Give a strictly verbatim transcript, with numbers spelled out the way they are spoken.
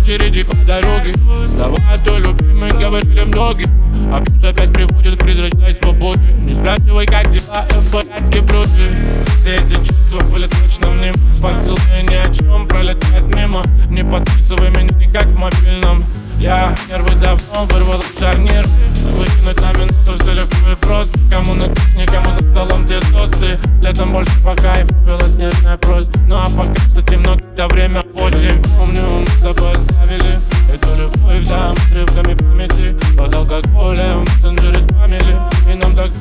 очереди по дороге. Слова твой любимый говорили многие. Абьюз опять приводит к призрачной свободе. Не спрашивай, как дела, я в порядке вроде. Все эти чувства были точно мне. Поцелуй ни о чем пролетает мимо. Не подписывай меня никак в мобильном. Я нервы давно вырвал шарнир. Выкинуть на минуту все легко и просто. Кому на кухне, кому за столом те тосты. Летом больше по кайфу было снежная просто. Ну а пока что темно, когда время восемь. Помню, мы с тобой оставили эту любовь, да, отрывками памяти. Под алкоголем, мессенджеры спамили. И нам так